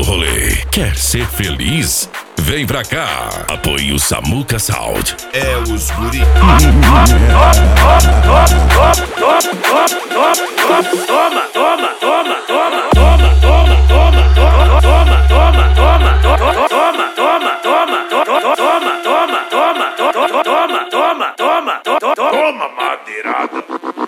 rolê. Quer ser feliz? Vem pra cá. Apoie o Samuca Sound. É os guri. Toma madeirada.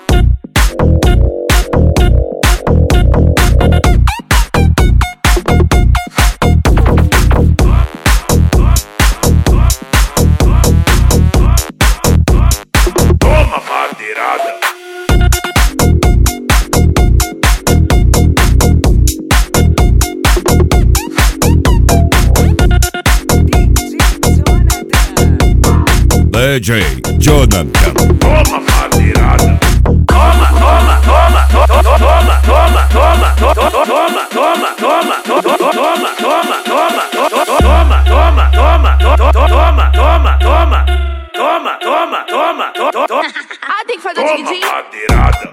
DJ Jonathan. Toma madeirada. Toma, toma, toma, toma, toma, toma, toma, toma, toma, toma, toma, toma, toma, toma, toma, toma, toma, toma. Ah, tem que fazer Toma dividinho? madeirada.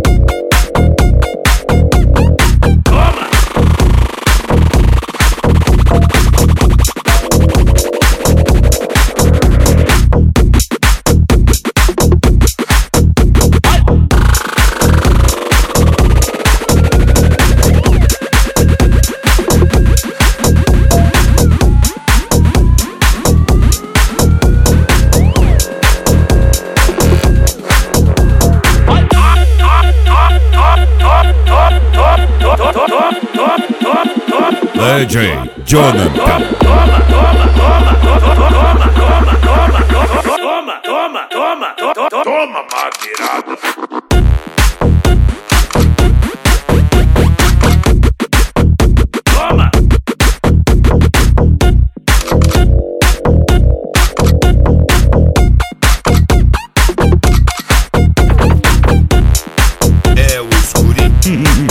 DJ Jonathan. Toma madeirada. Toma. É os guri.